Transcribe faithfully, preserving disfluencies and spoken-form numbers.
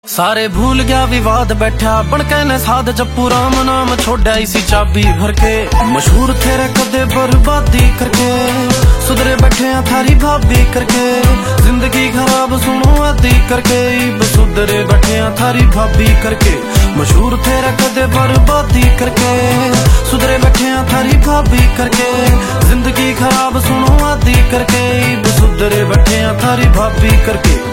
सारे भूल गया विवाद बैठा बन के ने साध जप्पू राम नाम छोड़ा इसी चाबी भर के मशहूर तेरे कदे बर्बादी करके सुधरे बैठे हैं थारी भाभी करके जिंदगी खराब सुनो आदि करके इब सुधरे बैठे हैं थारी भाभी करके मशहूर तेरे कदे बर्बादी करके सुधरे बैठे हैं थारी भाभी करके जिंदगी खराब सुनो आदि करके इब सुधरे बैठे हैं थारी भाभी करके।